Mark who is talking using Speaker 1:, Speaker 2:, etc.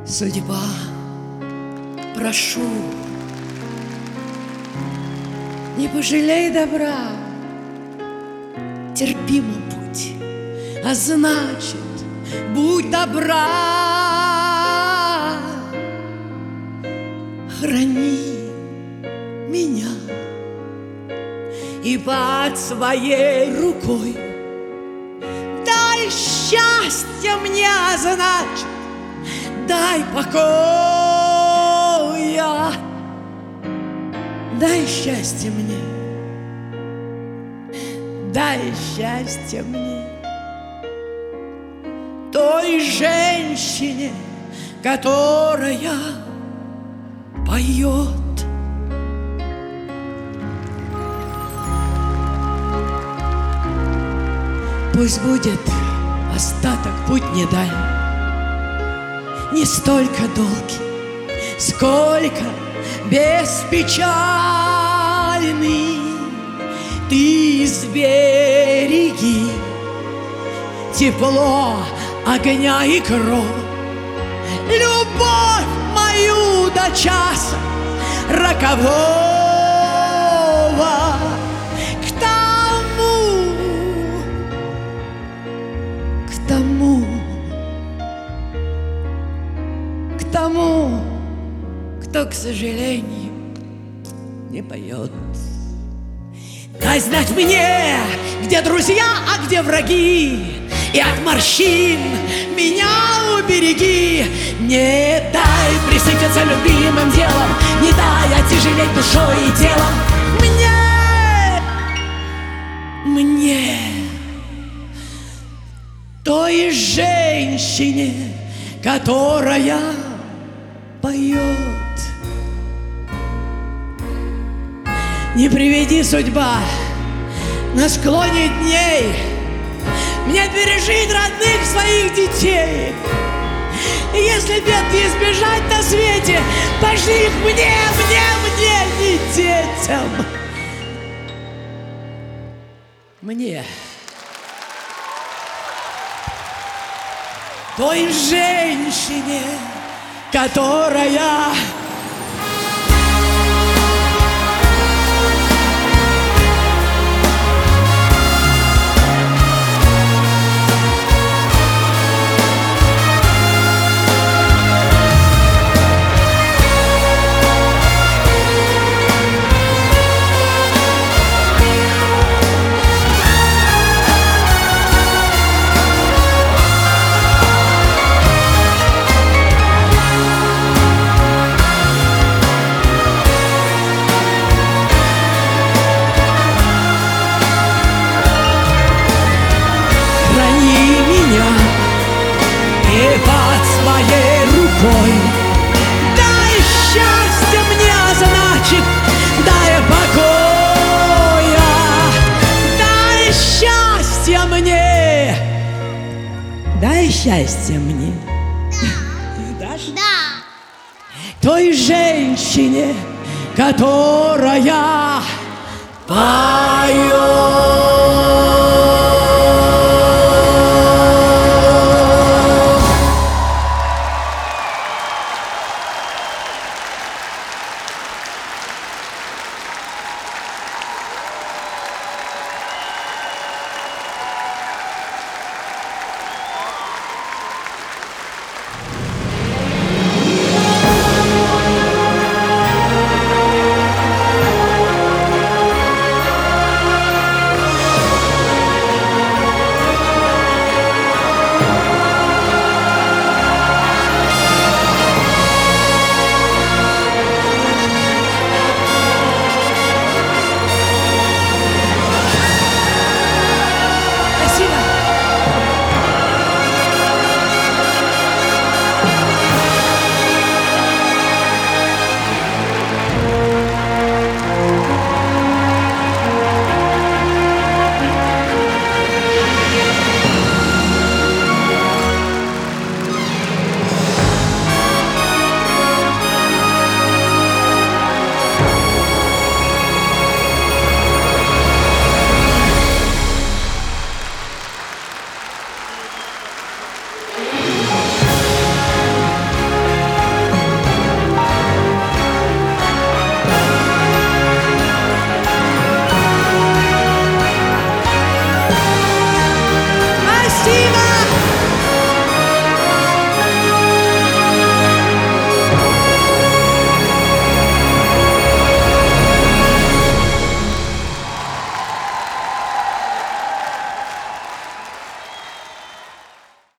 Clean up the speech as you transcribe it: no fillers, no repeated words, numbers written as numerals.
Speaker 1: Судьба, прошу, не пожалей добра, терпимо путь, а значит, будь добра, храни меня и под своей рукой дай счастье мне, а значит, дай покоя, дай счастье мне, дай счастье мне, той женщине, которая поет. Пусть будет остаток путь не дай, не столько долгий, сколько беспечальный. Ты сбереги тепло огня и кровь, любовь мою до часа рокового. К тому, кто, к сожалению, не поет. Дай знать мне, где друзья, а где враги, и от морщин меня убереги. Не дай присыпаться любимым делом, не дай отяжелеть душой и телом мне, той женщине, которая поет. Не приведи судьба на склоне дней мне пережить родных своих детей. И если бед не избежать на свете, пошли их мне, не детям. Мне, той женщине, которая под своей рукой. Дай счастье мне, а значит, дай покоя. Дай счастье мне, дай счастье мне. Да. Дашь?
Speaker 2: Да.
Speaker 1: Той женщине, которая поет.